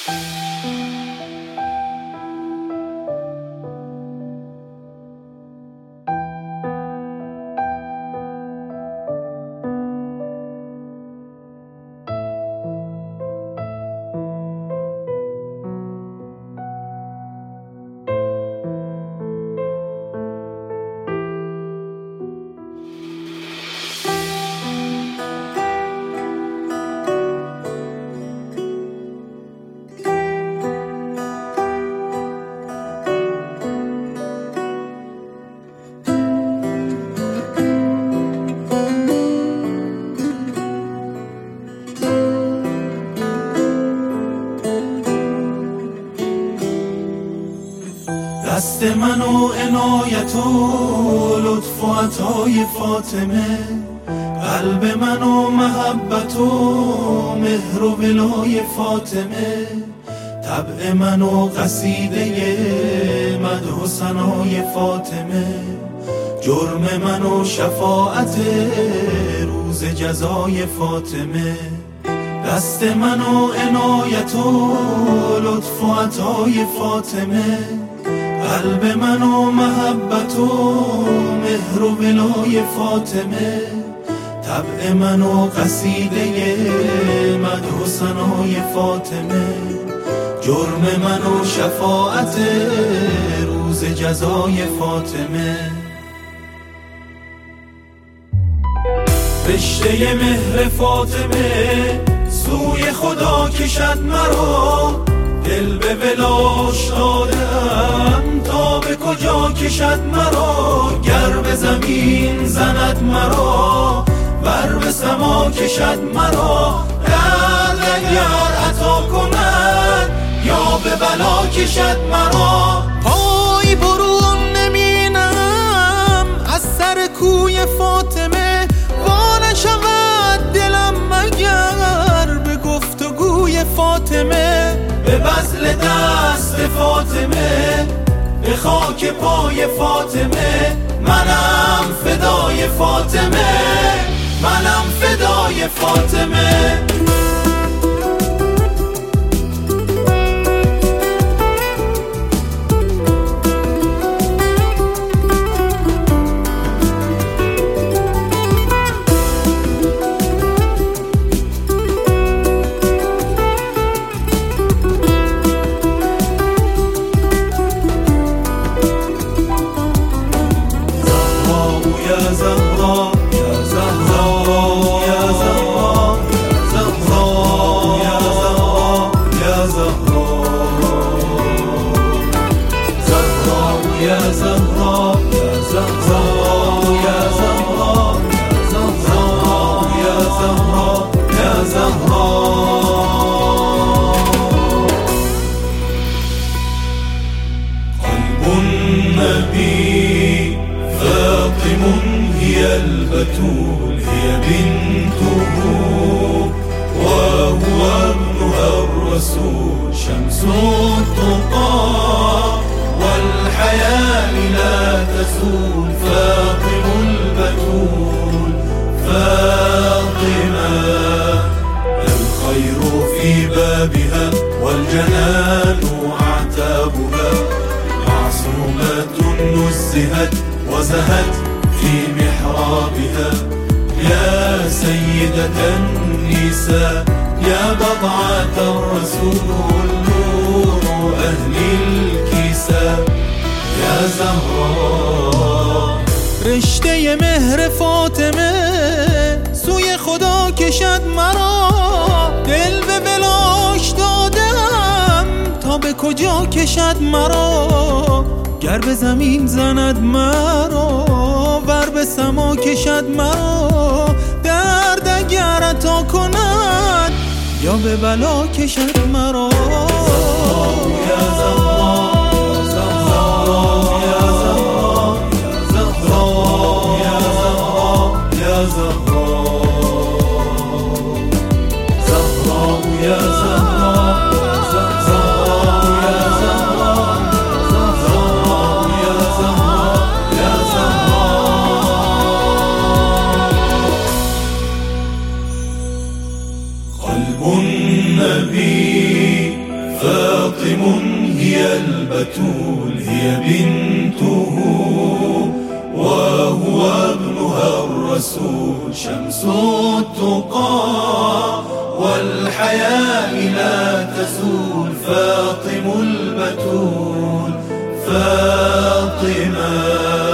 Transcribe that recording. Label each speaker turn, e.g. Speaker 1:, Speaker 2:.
Speaker 1: دست من و عنایت و لطف و عطای فاطمه، قلب من و محبت و مهر و ولای فاطمه، طبع من و قصیده مدح و ثنای فاطمه، جرم من و شفاعت روز جزای فاطمه. دست من و عنایت و لطف و عطای فاطمه، قلب من و محبت و مهر و ولای فاطمه، طبع من و قصیده مدح و ثنای فاطمه، جرم من و شفاعت روز جزای فاطمه. رشته مهر فاطمه سوی خدا کشد مرا، دل به ولاش دادم تا به کجا کشد مرا. گر به زمین زند مرا ور به سما کشد مرا، درد اگر عطا کند یا به بلا کشد مرا.
Speaker 2: پای برون نمینم از سر کوی فاطمه، وا نشود دلم مگر به گفتگوی فاطمه.
Speaker 1: به بذل دست فاطمه به خاک پای فاطمه، منم فدای فاطمه، منم فدای فاطمه. النبي فاطم هي البتول، هي بنته وهو ابنها الرسول، شمس التقى والحياة لا تزول. فاطم البتول فاطمة، الخير في بابها والجنان أعتابها، معصومة نزهت وزهت في محرابها. يا سيدة النساء يا بضعة الرسول، نور أهل الكساء يا زهراء.
Speaker 2: رشته مهر فاطمه سوی خدا کشد مرا، دل به ولاش دادم تا به کجا کشد مرا. گر به زمین زند مرا ور به سما کشد مرا، درد اگر عطا کند یا به بلا کشد مرا.
Speaker 1: قلب النبي فاطم هي البتول هي بنته، وهو ابنها الرسول شمس التقى، والحياة لا تزول فاطم البتول فاطمة.